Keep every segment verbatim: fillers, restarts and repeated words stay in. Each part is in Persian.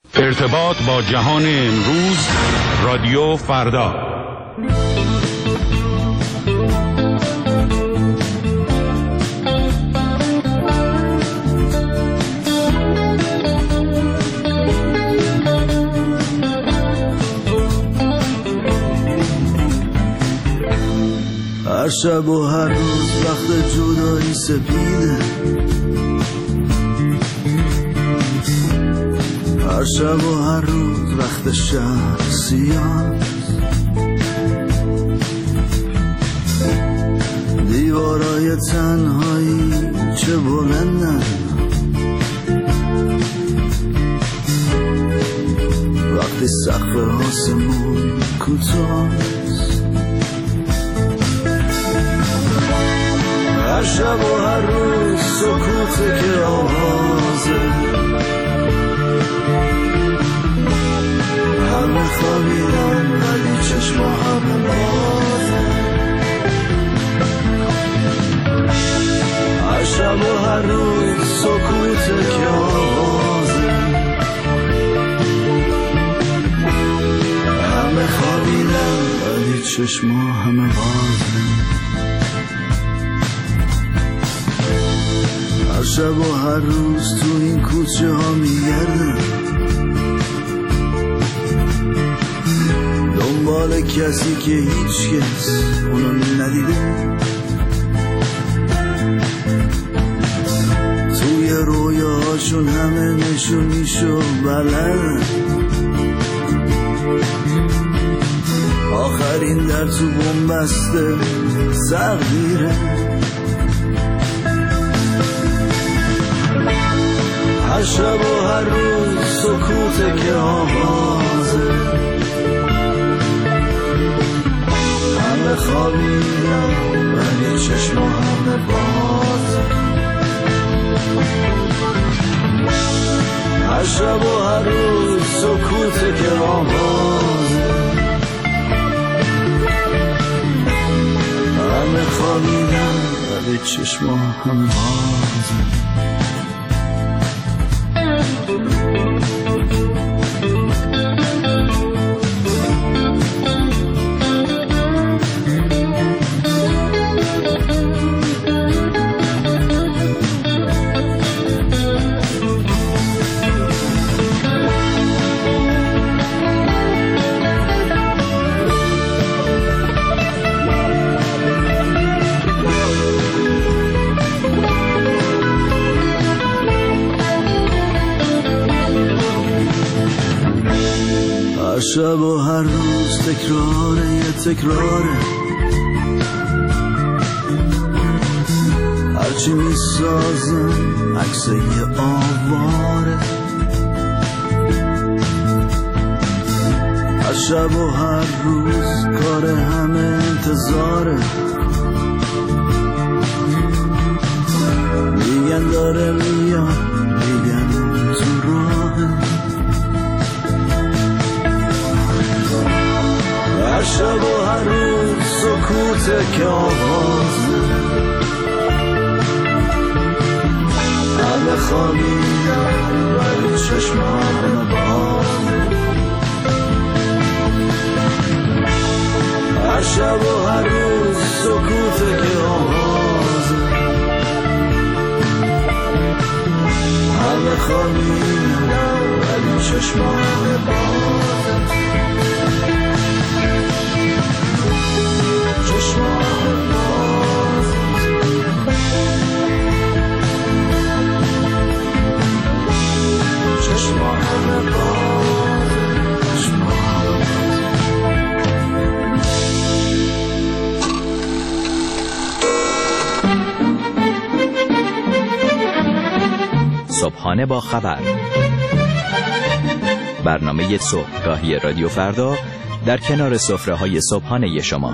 ارتباط با جهان امروز، رادیو فردا. هر شب و هر روز وقت جدایی سپیده، هر شب و هر روز وقت شهر سیاه، دیوارای تنهایی چه بلندن، وقتی سقف آسمون کوتاست. هر شب و هر روز سکوته که آوازه، همه خوابیدن ولی چشم همه بازه. هر شب و هر روز سکوته که آوازه، همه خوابیدن ولی چشم همه بازه. هر شب و هر روز تو این کوچه ها میگردم، دنبال کسی که هیچ کس اونو ندیده، توی رویاهاشون همه نشونیشو بلدن، آخرین در تو بنبسته تقدیره. هر شب و هر روز سکوته که آوازه، همه خوابیدن ولی چشم همه بازه. هر شب و هر روز سکوته که آوازه، همه خوابیدن ولی چشم همه بازه. هر شب و هر روز تکراره یه تکراره، هرچی میسازن عکس یه آواره. هر شب و هر روز کار همه انتظاره، میگن داره میاد، میگن تو راهه. هر شب و هر روز سکوته که آوازه، همه خوابیدن ولی چشم همه بازه. هر شب و هر روز سکوته که آوازه، همه خوابیدن ولی چشم همه بازه. صبحانه با خبر، برنامه صبحگاهی رادیو فردا در کنار سفره‌های صبحانه شما.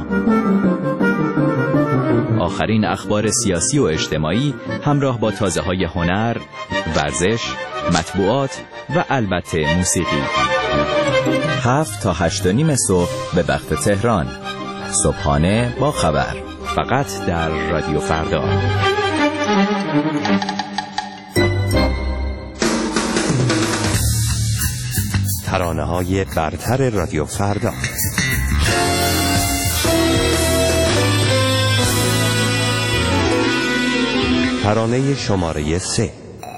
آخرین اخبار سیاسی و اجتماعی همراه با تازه‌های هنر، ورزش، مطبوعات و البته موسیقی. هفت تا هشت و نیم صبح به وقت تهران. صبحانه با خبر، فقط در رادیو فردا. ترانه‌های برتر رادیو فردا. ترانه شماره سه.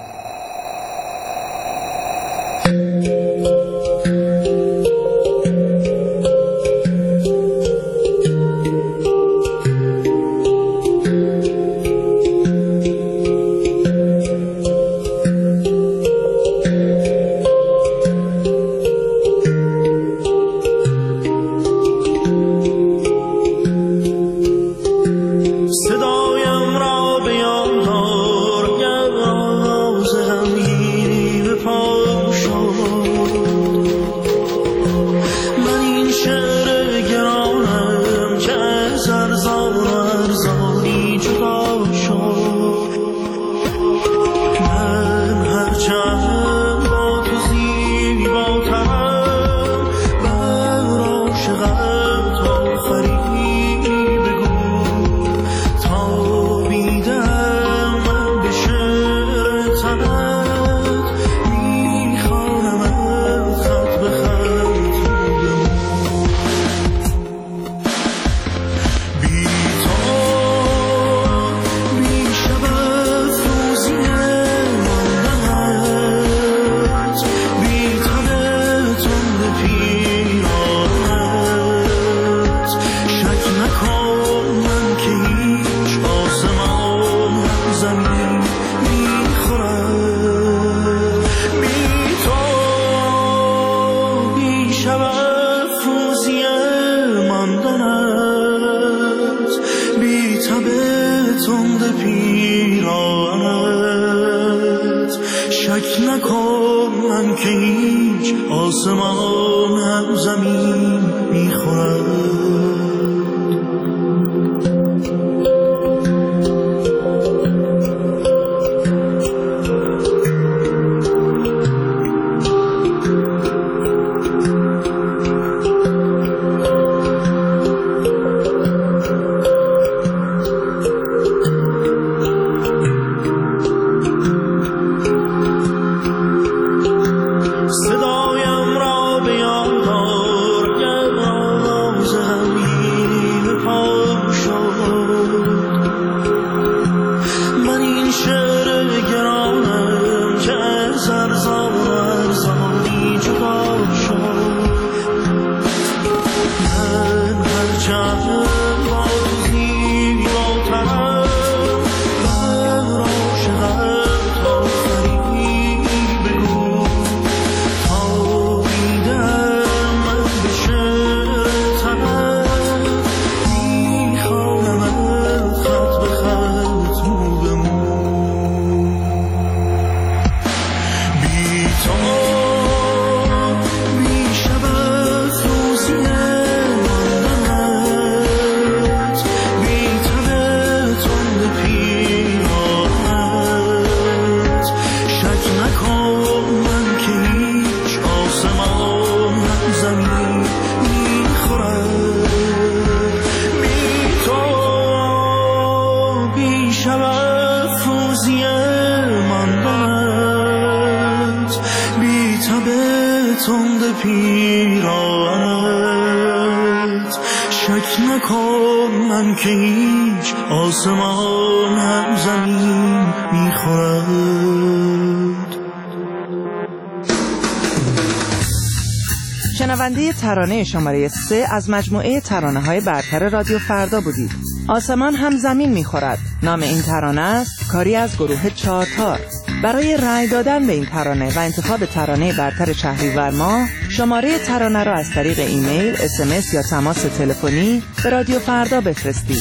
شنونده ترانه شماره سه از مجموعه ترانه‌های برتر رادیو فردا بودید. آسمان هم زمین می‌خورد. نام این ترانه است کاری از گروه چهارتار. برای رأی دادن به این ترانه و انتخاب ترانه برتر شهریور ماه شماره ترانه را از طریق ایمیل، اس ام اس یا تماس تلفنی به رادیو فردا بفرستید.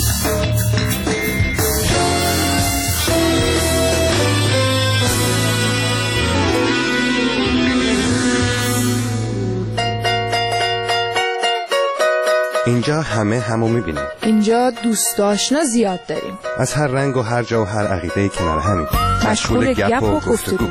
اینجا همه همو میبینیم. اینجا دوست آشنا زیاد داریم. از هر رنگ و هر جا و هر عقیده کنار همین. مشغول گپ و گفتگو.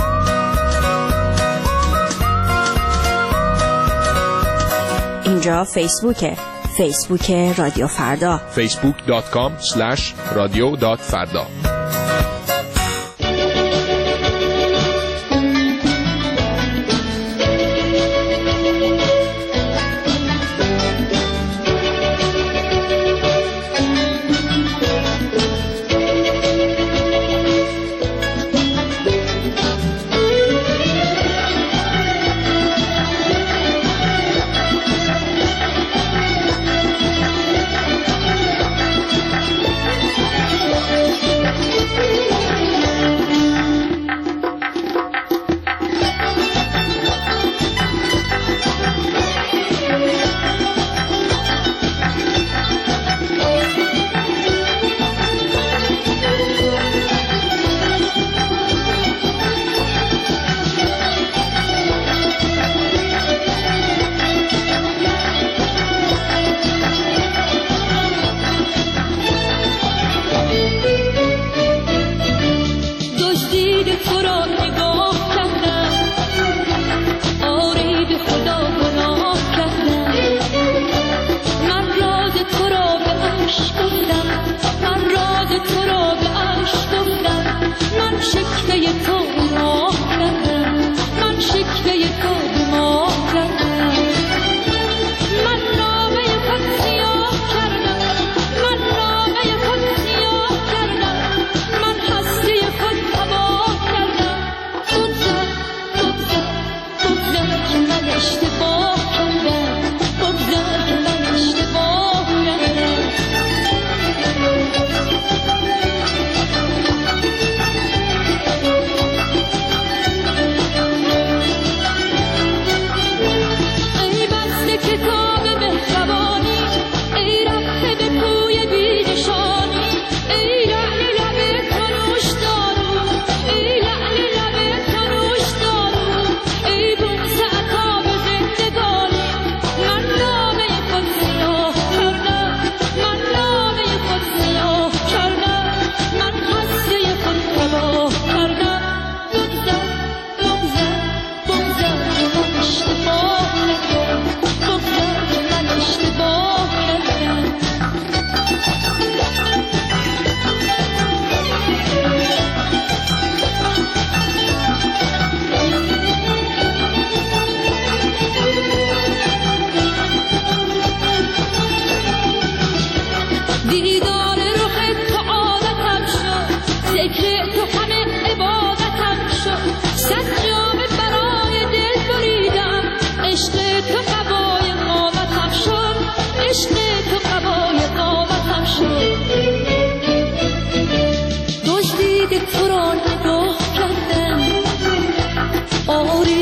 اینجا فیسبوکه. فیسبوک رادیو فردا. فیسبوک دات کام اسلش رادیو دات فردا.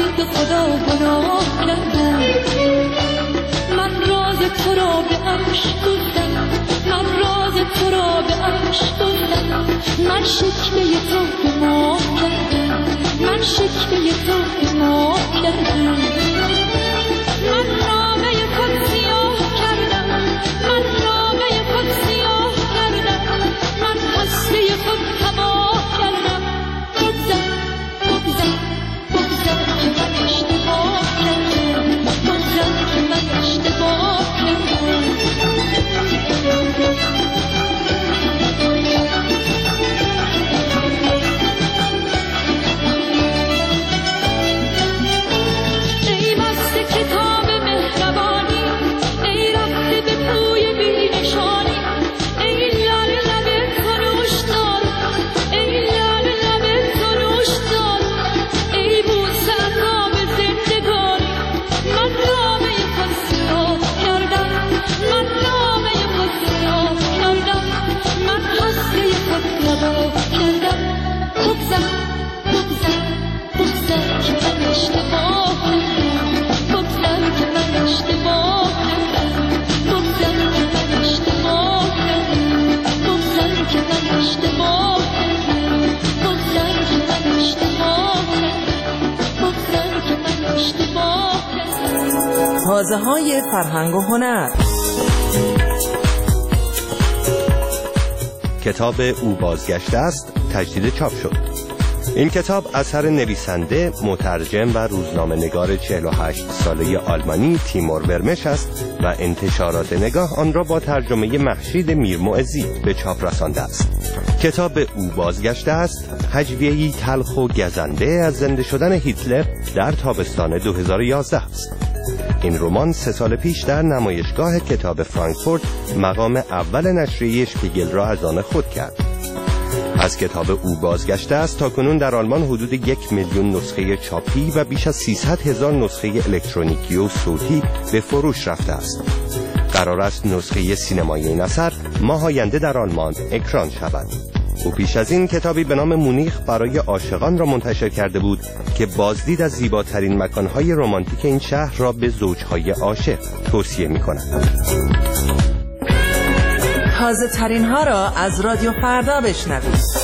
به خدا گناه کردم. من راز تو را به عشق گفتم، من راز تو را به عشق گفتم. من شکوه تو به ماه کردم، من شکوه تو به ماه کردم. من نامه خود سیاه کردم، من نامه خود سیاه کردم. من هسته خود تباه کردم. بگذر بگذر بگذر که من اشتباه کردم، بگذر که من اشتباه کردم. ای بسته کتاب مهربانی، ای رفته به کوی بی نشانی. ای لال لب کنوش دار، ای لال لب کنوش دار. ای بوسه عذاب زندگانی. من نامه خود سیاه کردم، من نامه خود سیاه کردم. من هسته خود تباه کردم. بگذر بگذر بگذر که من اشتباه کردم، بگذر که من اشتباه کردم، بگذر که من اشتباه کردم، بگذر که من اشتباه کردم، بگذر که من اشتباه کردم، بگذر که من اشتباه کردم. حوزه های فرهنگ و هنر. کتاب او بازگشته است تجدید چاپ شد. این کتاب اثر نویسنده، مترجم و روزنامه نگار چهل و هشت ساله آلمانی تیمور ورمش است و انتشارات نگاه آن را با ترجمه مخشید میرمعزی به چاپ رسانده است. کتاب او بازگشته است هجویه‌ای تلخ و گزنده از زنده شدن هیتلر در تابستان دو هزار و یازده است. این رمان سه سال پیش در نمایشگاه کتاب فرانکفورت مقام اول نشریه شپیگل را از آن خود کرد. از کتاب او بازگشته است تا کنون در آلمان حدود یک میلیون نسخه چاپی و بیش از سیصد هزار نسخه الکترونیکی و صوتی به فروش رفته است. قرار است نسخه سینمایی این اثر ماه آینده در آلمان اکران شود. او پیش از این کتابی به نام مونیخ برای عاشقان را منتشر کرده بود که بازدید از زیباترین مکانهای رمانتیک این شهر را به زوجهای عاشق توصیه می‌کند. تازه ترین ها را از رادیو فردا بشنوید.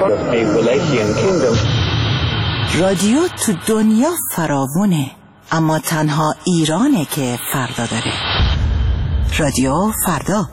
رادیو تو دنیا فراوونه، اما تنها ایرانه که فردا داره. رادیو فردا.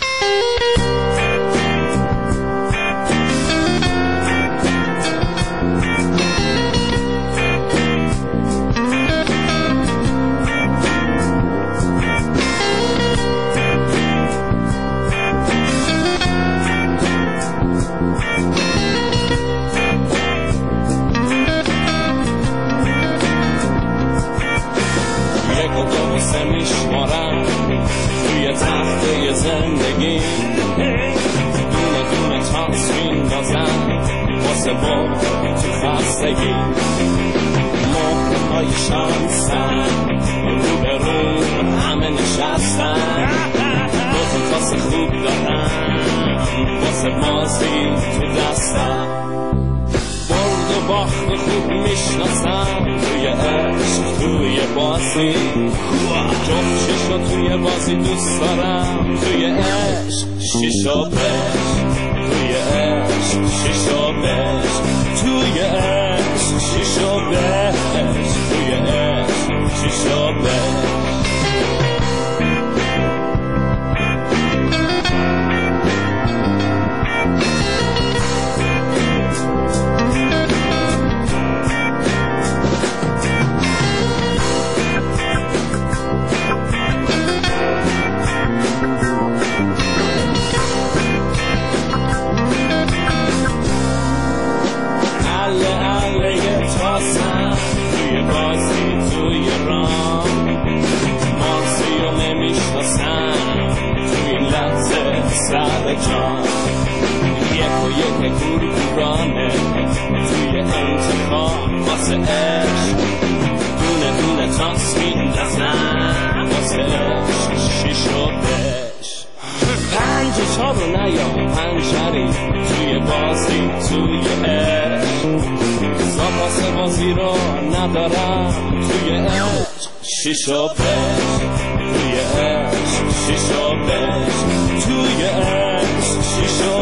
شیشا بش توی عشق، شیشا بش توی عشق، شیشا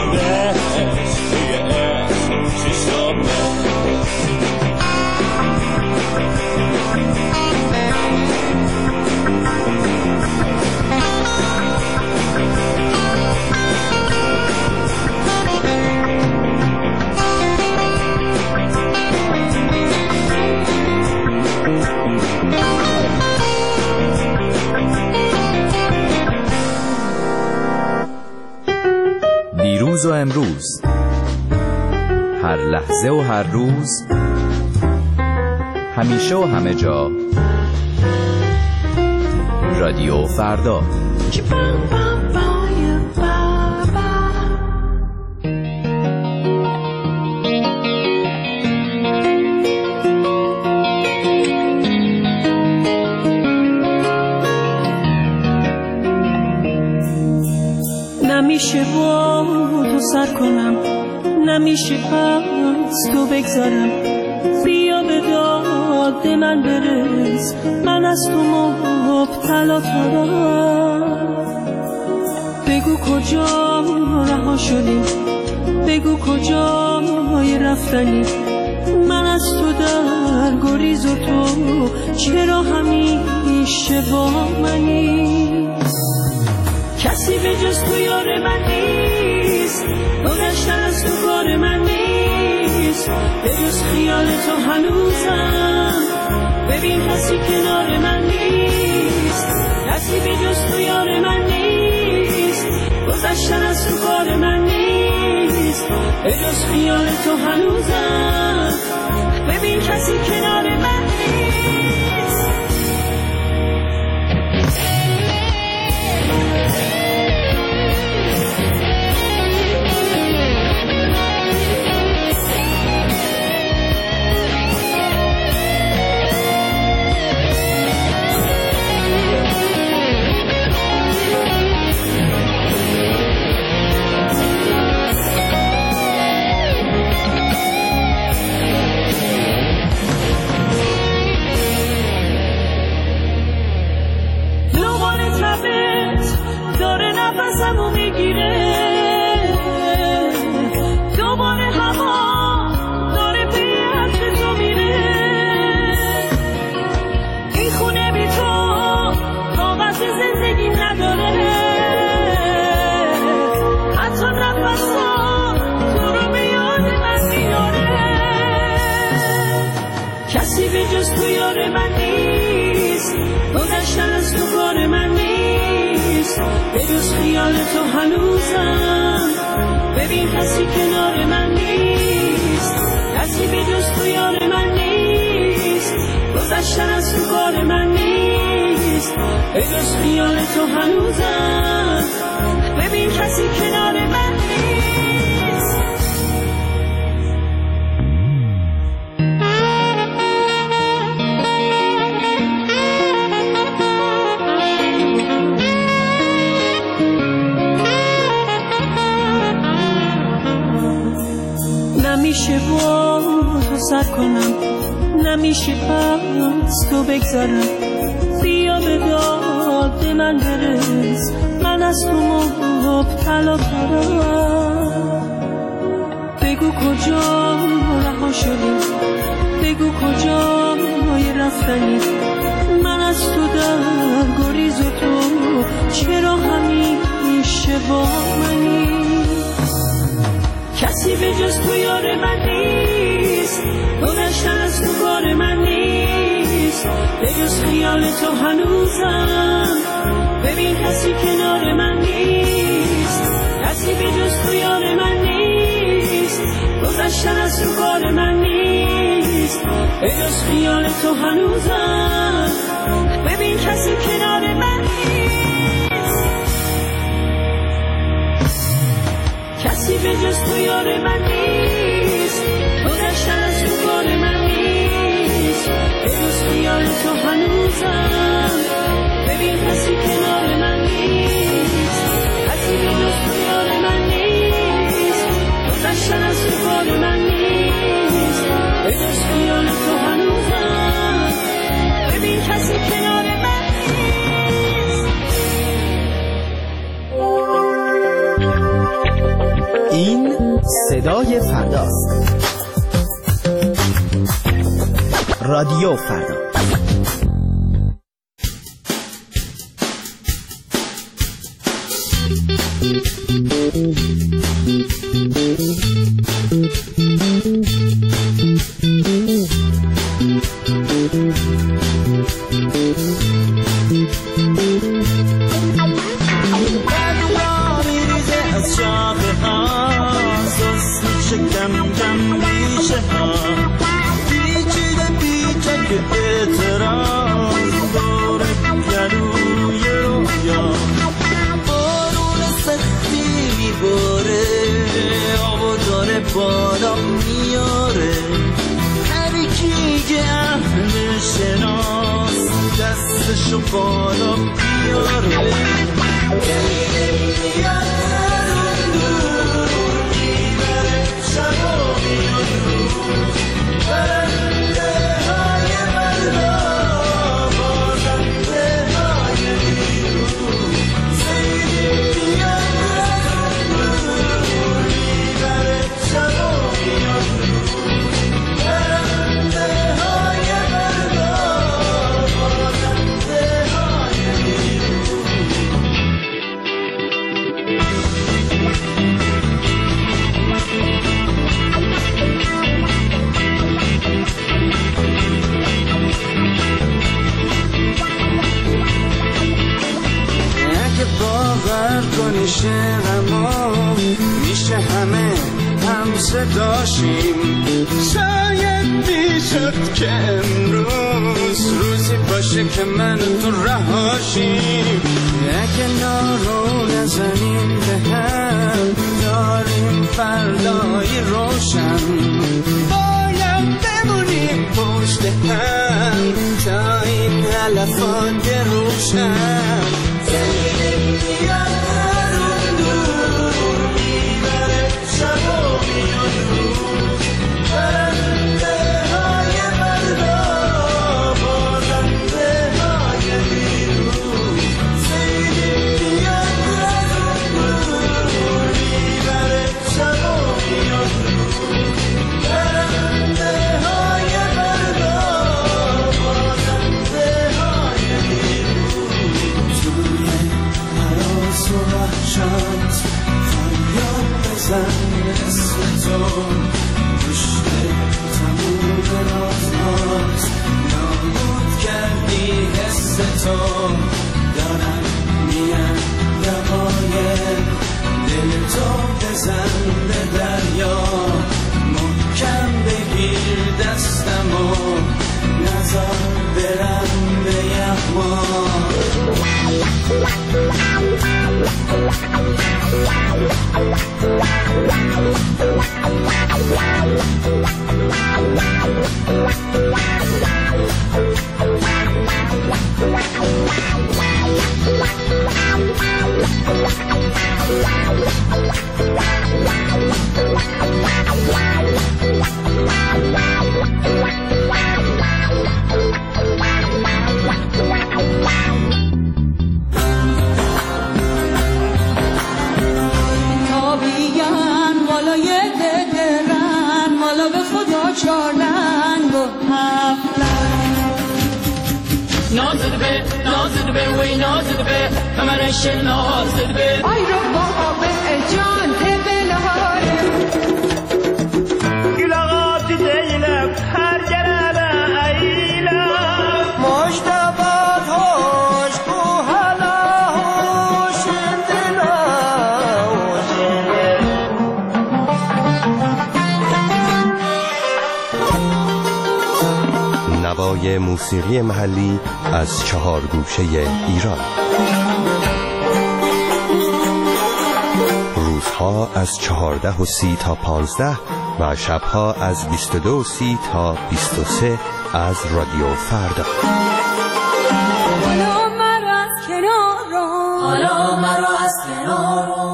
بش توی عشق، شیشا بش. دیروز و امروز، هر لحظه و هر روز، همیشه و همه جا، رادیو فردا. نمیشه با تو سر کنم، نمیشه از تو بگذارم، بیا به داد من برس، من از تو مبتلا ترم. بگو کجا رها شدی، بگو کجای رفتنی، من از تو در گریز و تو چرا همیشه با منی. کسی به جز تو یار من نیست، گذشتن از تو کار من نیست، به جز خیال تو هنوزم، ببین کسی کنار من نیست. کسی به جز تو یار من نیست، گذشتن از تو کار من نیست، به جز خیال تو هنوزم، ببین کسی کنار من نیست. به جز خیال تو هنوزم. ببین کسی کنار من نیست، کسی به جز تو یار من نیست، گذشتن از تو کار من نیست. به جز خیال تو هنوزم، ببین کسی کنار من نیست. نمیشه با تو سر کنم، نمیشه پس تو بگذارم. بیا به داد من برس، من از تو مبتلا ترم. بگو کجا رها شدی، بگو کجا مای رفتنی. من از تو در گریز و تو چرا همیشه با منی. کسی به جز تو یار من نیست، گذشتن از تو کار من نیست. به جز خیال تو هنوزم، ببین کسی کنار من نیست، کسی به جز تو یار من نیست، گذشتن از تو کار من نیست. به جز خیال تو هنوزم، ببین کسی کنار من نیست، کسی به جز تو یار من نیست، گذشتن از تو کار من نیست. به جز خیال تو هنوزم، ببین کسی کنار من نیست، کسی به جز تو یار من نیست، گذشتن از تو کار من نیست. به جز خیال تو هنوزم، ببین کسی کنار من نیست. این صدای فرداست. رادیو فردا. بالا میاره هر کی که اهل شناس دستشو بالا بیاره. شعرما میشه همه هم صداشیم. شاید میشد که امروز روزی باشه که من تو رهاشیم. اگه نارو نزنیم به هم داریم فردای روشن. باید بمونیم پشت هم تا این علفات روشن. اسم تو پشت تموم رازهاست نابود کردی حس تو دارم میان تو بزن به دریا، محکم بگیر دستمو، نزار برم به یغما. نازد به نازد به وی نازد به کمرش نازد به آی رو بابا به جان دل هاره گلغات دیلم هر گرانه ایلم مشتبات هوش کو حالا هوش دلا نوای موسیقی محلی از چهار گوشه ایران. روزها از چهارده و سی تا پانزده و شبها از بیست و دو و سی تا بیست و سه از رادیو فردا. حالا مرا از کنار رو، حالا مرا از کنار رو.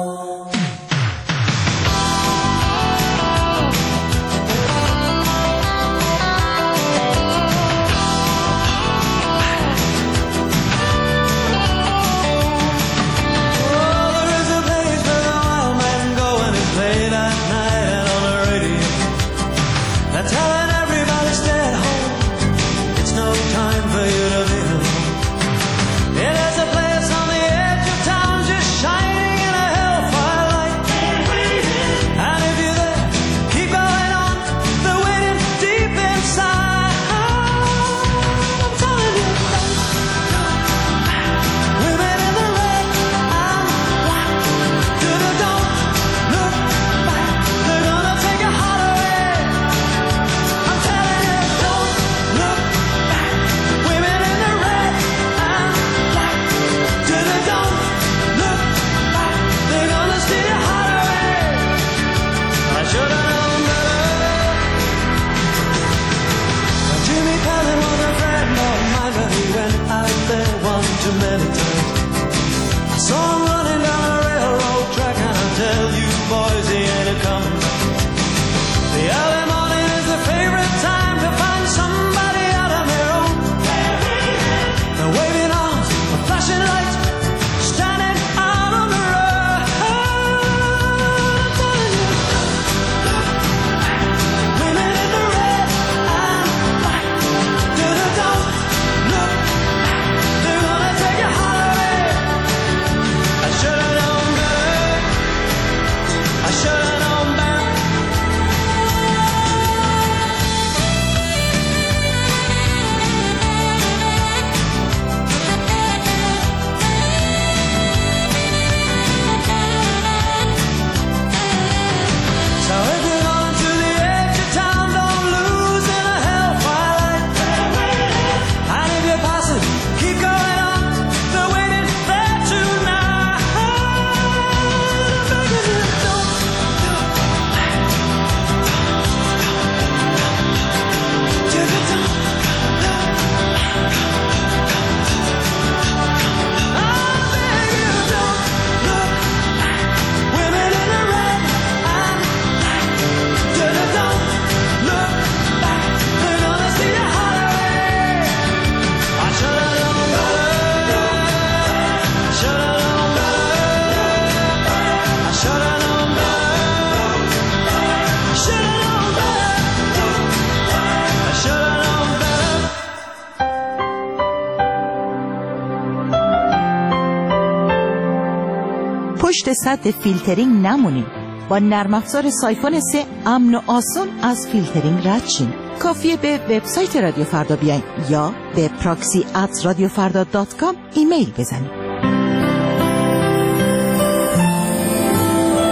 پشت سد فیلترینگ نمونید. با نرم افزار سایفون سه امن و آسان از فیلترینگ رد شین. کافیه به وبسایت رادیو فردا بیاین یا به پراکسی ات رادیو فردا دات کام ایمیل بزنید.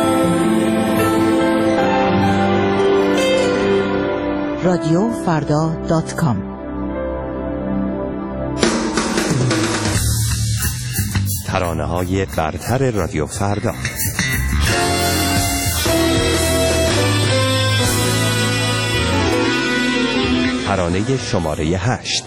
رادیو فردا دات کام. ترانه های برتر رادیو فردا. ترانه شماره هشت.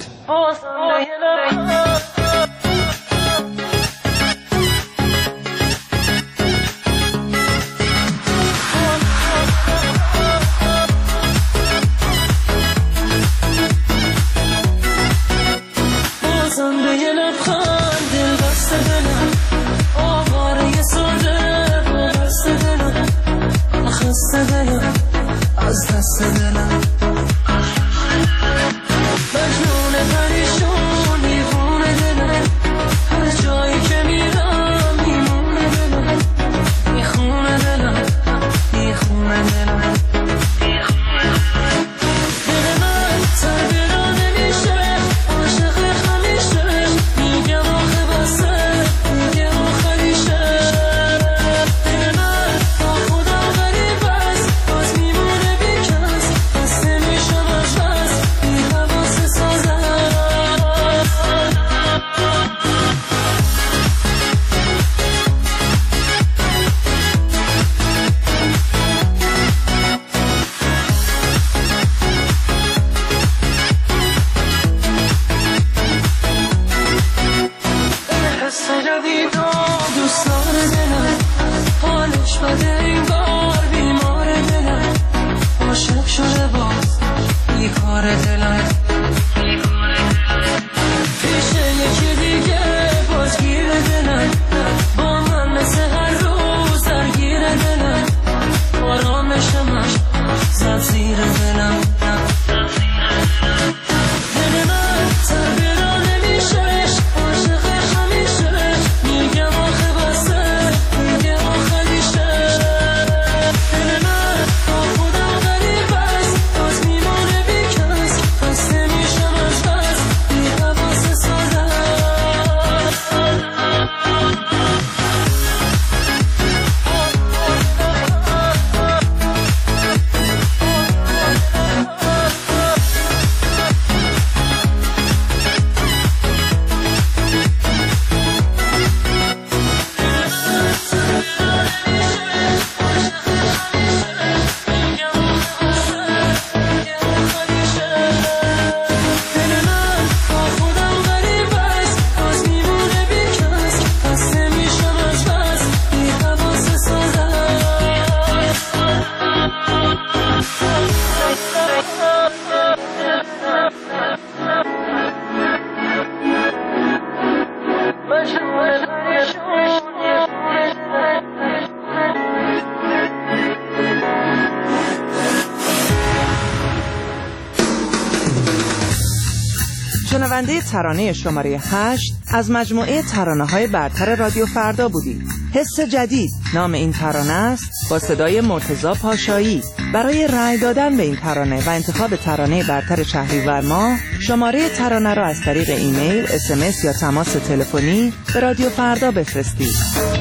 شنونده ترانه شماره هشت از مجموعه ترانه‌های برتر رادیو فردا بودید. حس جدید نام این ترانه است، با صدای مرتضی پاشایی. برای رأی دادن به این ترانه و انتخاب ترانه برتر شهریور ماه، شماره ترانه را از طریق ایمیل، اس ام اس یا تماس تلفنی به رادیو فردا بفرستید.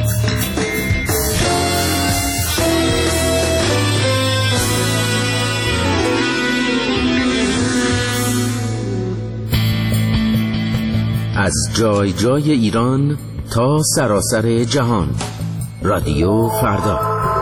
از جای جای ایران تا سراسر جهان، رادیو فردا.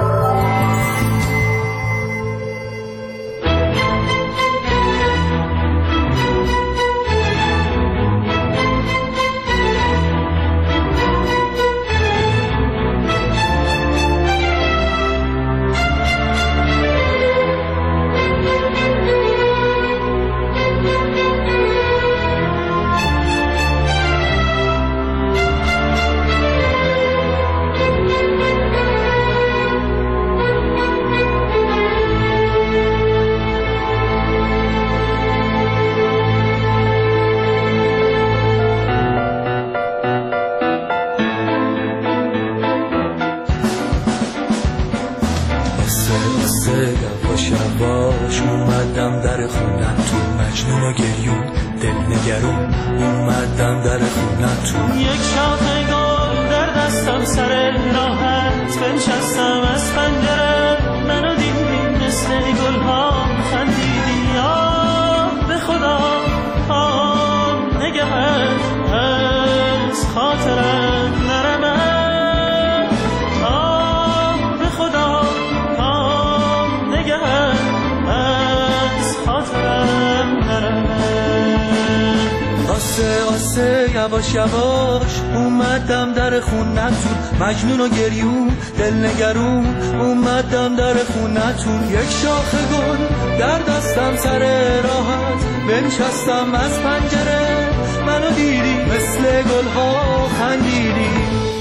شواش اومدم در خوندن تو مجنون و گریون دل نگرون اومدم در خوندن تو یک شاخه گل در دستم سر راحت بنشستم از پنجره منو دیدی مثل گل ها خندیدی آسه آسه یواش یواش اومدم در خونتون، مجنون و گریون دل نگرون اومدم در خونتون. یک شاخه گل در دستم سر راحت بنشستم از پنجره، منو دیدی مثل گلها خندیدی.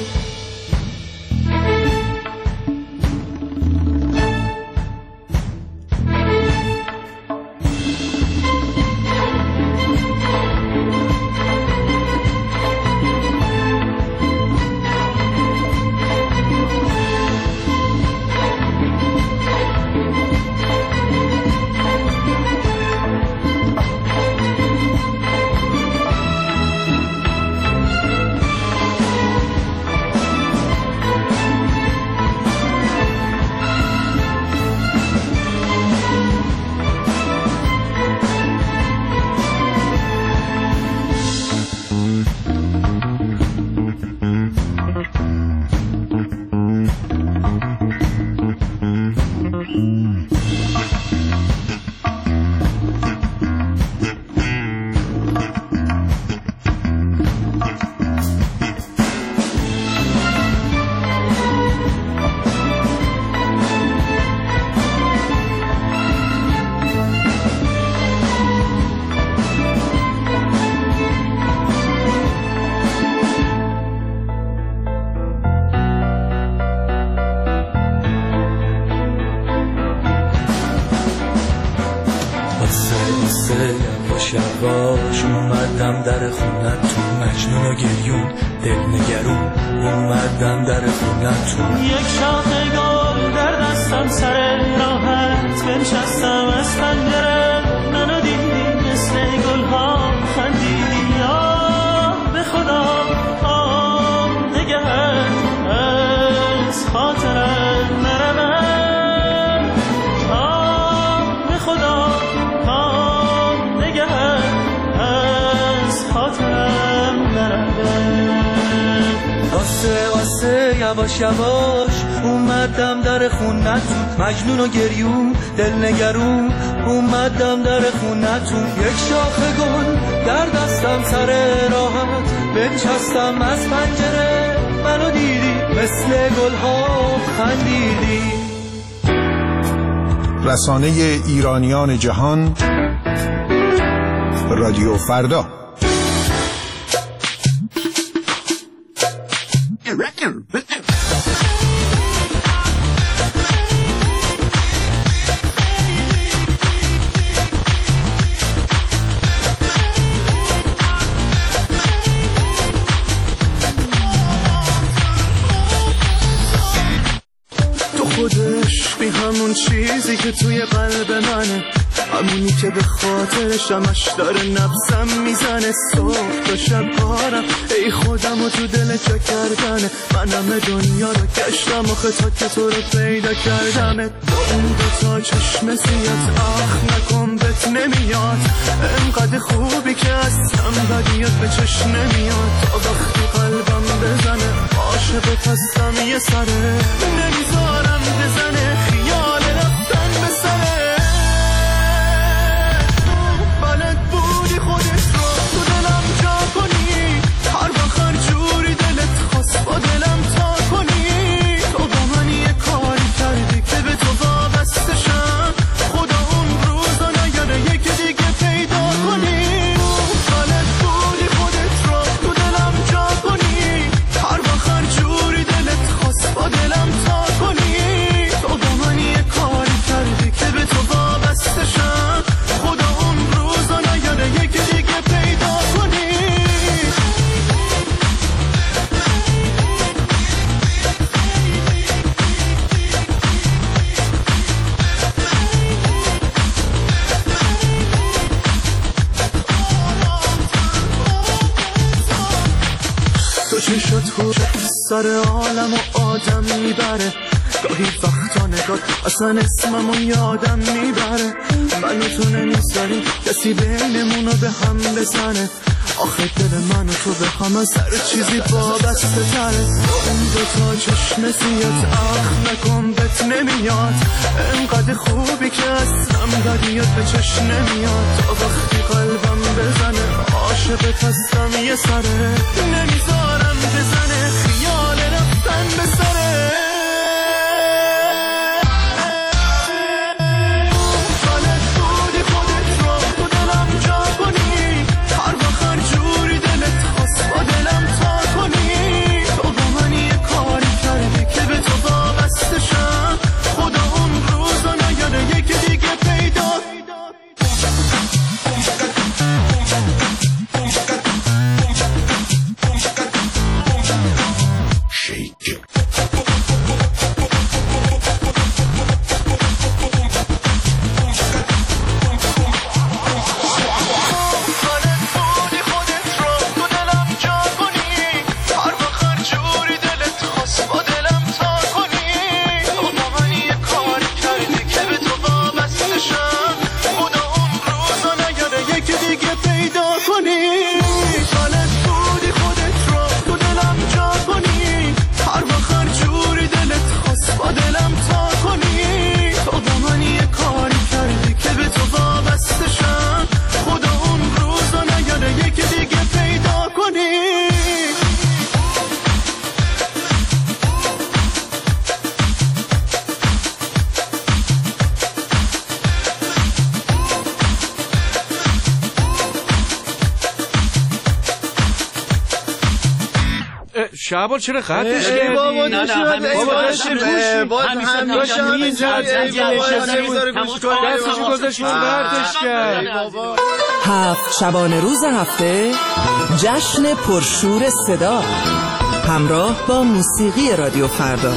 یواش یواش اومدم در خونتون، مجنون و گریون دل نگرون اومدم در خونتون. یک شاخه گل در دستم سر راحت بنشستم از پنجره، منو دیدی مثل گلها خندیدی. آه به خدا آه نگهت از خاطرم نرود. آه به خدا آسه آسه یواش یواش اومدم در خونتون، مجنون و گریون دل نگرون اومدم در خونتون. یک شاخه گل در دستم سر راحت بنشستم از پنجره، منو دیدی مثل گلها خندیدی. رسانه ایرانیان جهان، رادیو فردا. تو خودش بی همون چیزی که توی قلب منه، همونی که به خاطرش همش داره نبضم میزنه. صبح تا شب کارم ای خودم و تو دل چه کردنه، من همه دنیا رو گشتم آخه تا که تو رو پیدا کردمه. با اون دوتا چشم سیات آخ نکن بهت نمیاد، انقدر خوبی که هستم بدیات به چشم نمیاد. تا وقتی قلبم بزنه عاشقت هستم یه سره، نمیذارم بزنه خیال رفتن به سره. با دلم تا کنی تو با من یه کاری کردی که به تو وابستشم، خدا اون روزا نیاره یکی دیگه پیدا کنی. حالت بودی خودت رو تو دلم جا کنی، هر وقت هر جوری دلت خواست با دلم تا کنی تو با من یه کاری کردی که به تو وابستشم، خدا اون روزا نیاره یکی دیگه پیدا کنی. چشات خوب سر عالم و آدم میبره، گاهی وقتا نگات اصلا اسممو یادم میبره. منو تو نمیذاری کسی بینمونو به هم بزنه، آخه دل من و تو به هم از هر چیزی وابسته تره. اون دوتا چشم سیات اخ نکن بهت نمیاد، انقدر خوبی که اصلا بدیات به چشم نمیاد. تا وقتی قلبم بزنه عاشقت هستم یه سره، نمیذارم بزنه خیال رفتن به سره. شعبان چرا خطش کردی؟ بابا نشد بابا نشد باز همیشه همینجا دستشو گذاشت بردش کرد. هفت شبانه روز هفته جشن پرشور صدا همراه با موسیقی رادیو فردا.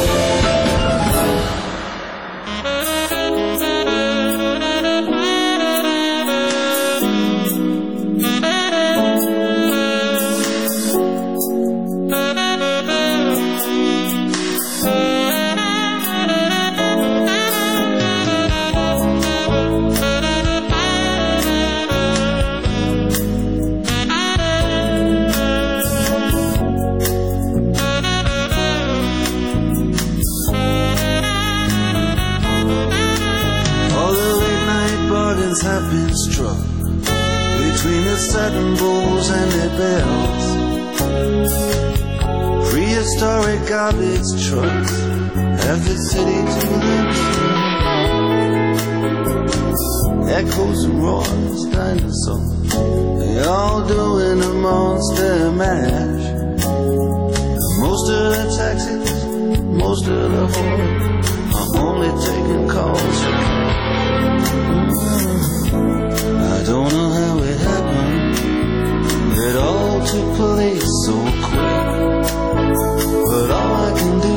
Have been struck between the satin bowls and their bells. Prehistoric garbage trucks have the city to themselves. Echoes and roars, dinosaurs, they all doing a monster mash. Most of the taxis, most of the whores are only taking calls. I don't know how it happened, it all took place so quick. But all I can do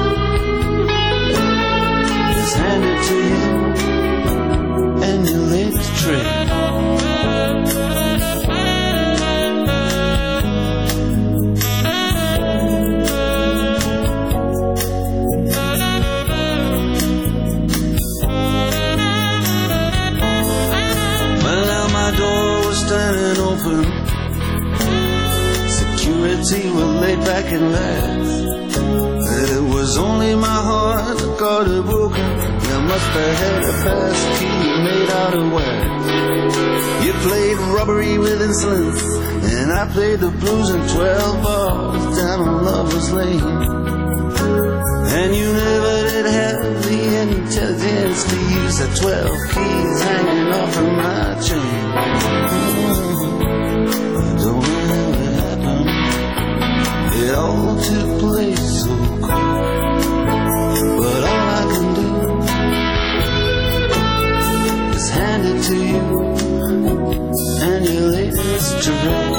is hand it to you and your latest trick. Standing open, security were laid back and laughed. That it was only my heart that got it broken. You must have had a fast key made out of wax. You played robbery with insolence, and I played the blues in twelve bars down on Lover's Lane. And you never did have the intelligence to use the twelve keys hanging off of my chain. It all took place so quick, but all I can do is hand it to you and your latest direct.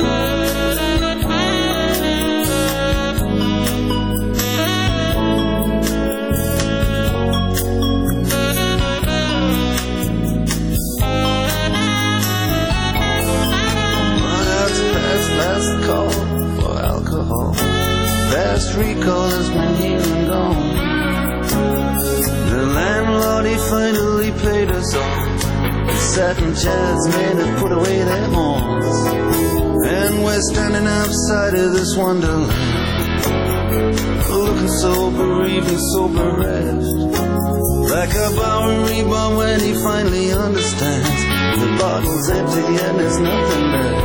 Last call for alcohol, fast recall has been here and gone. The landlord, he finally paid us off. The satin chairs men have put away their horns. And we're standing outside of this wonderland, looking so bereaved and so bereft, like a Bowery bomb when he finally understands the bottle's empty and there's nothing left.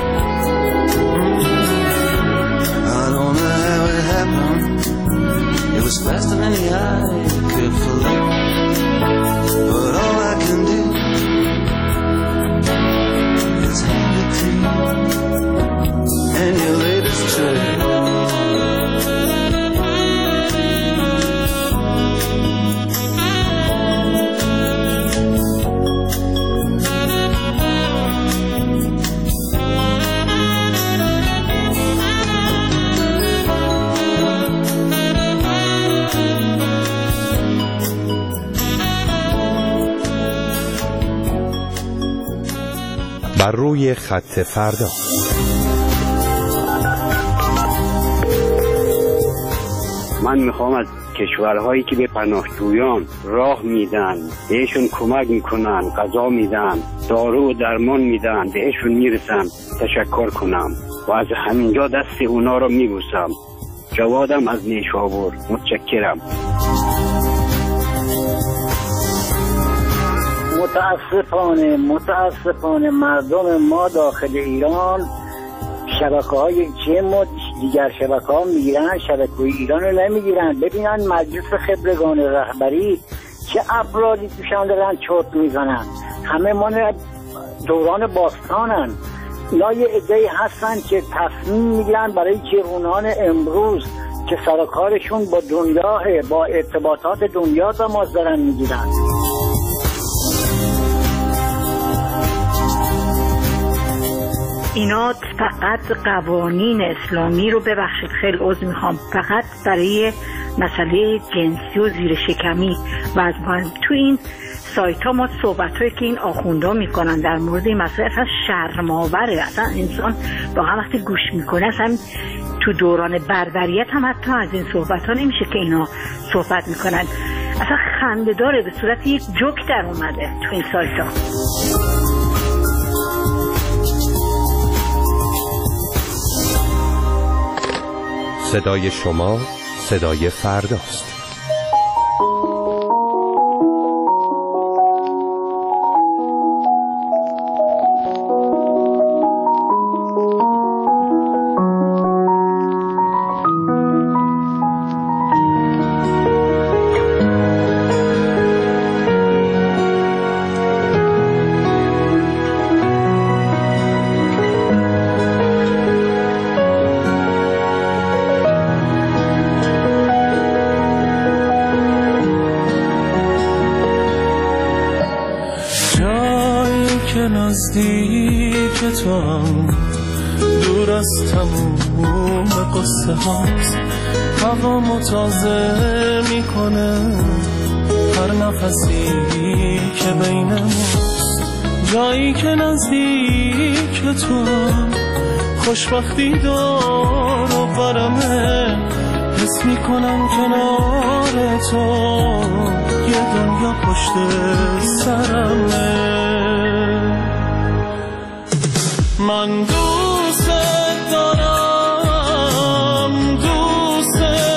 I don't know how it happened. It was faster than the eye could fly. But all I can do is hand it to you and your latest trade. بر روی خط فردا. من میخوام از کشورهایی که به پناهجویان راه میدن، بهشون کمک میکنن، غذا میدن، دارو و درمان میدن، بهشون میرسن تشکر کنم و از همینجا دست اونا رو میبوسم. جوادم از نیشابور. متشکرم. متاسفانه متاسفانه مردم ما داخل ایران شبکه های جم و دیگر شبکه ها میگیرن، شبکه ایران رو نمیگیرن. ببینن مجلس خبرگان رهبری چه افرادی توشان دارن چرت میزنن. همه ما دوران باستانن. اینا یه عده‌ای هستن که تصمیم میگیرن برای جوانان امروز که سرکارشون با دنیا، با ارتباطات دنیا تماس دارن میگیرن. اینا فقط قوانین اسلامی رو، ببخشید خیلی عذر میخوام، فقط برای مسئله جنسی و زیر شکمی و از تو این سایت ها ما صحبت هایی که این آخوندا میکنن در مورد این مسئله اصلا شرم‌آوره. اصلا انسان واقعا وقتی گوش میکنه اصلا تو دوران بربریت هم حتی از این صحبت ها نمیشه که اینا صحبت میکنن. اصلا خنده داره، به صورت یک جوک در اومده تو این سایت ها. صدای شما صدای فرداست. نزدیک تو هم دور از تموم قصه هاست، هوا تازه میکنه هر نفسی که بین ماست. جایی که نزدیک تو هم خوشبختی دار و برمه، حس میکنم کنار تو یه دنیا پشت سرمه. من دوست دارم دوست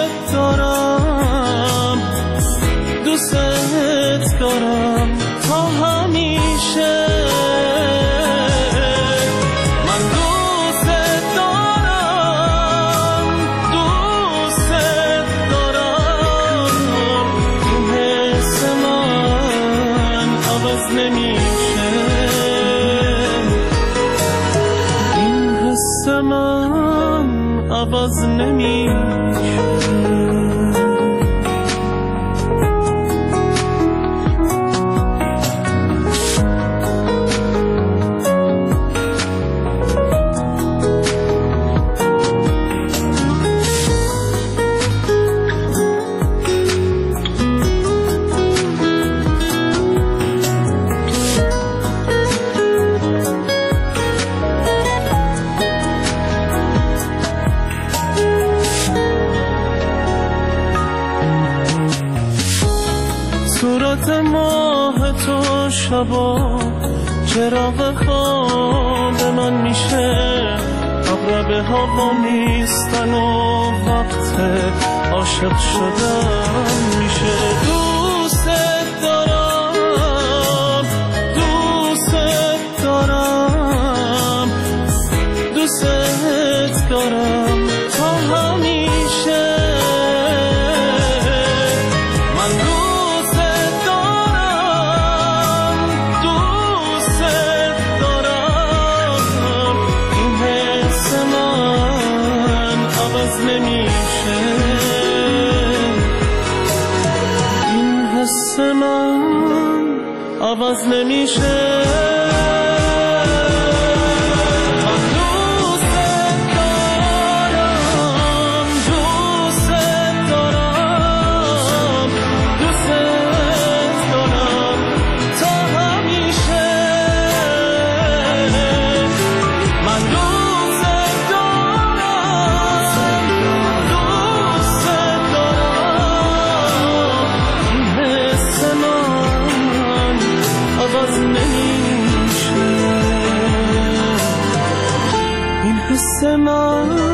دارم دوست دارم تا همیشه. من دوست دارم دوست دارم این حس من عوض نمیشه، من عوض نمیشه. صورت ماه تو شبا چراغ خواب من میشه، مغرب هوا میستن و وقت عاشق شدن میشه. دوست دارم دوست دارم دوست دارم تا همیشه. من دوست دارم دوست دارم این حس من عوض نمیشه. این حس من عوض نمیشه. این حس من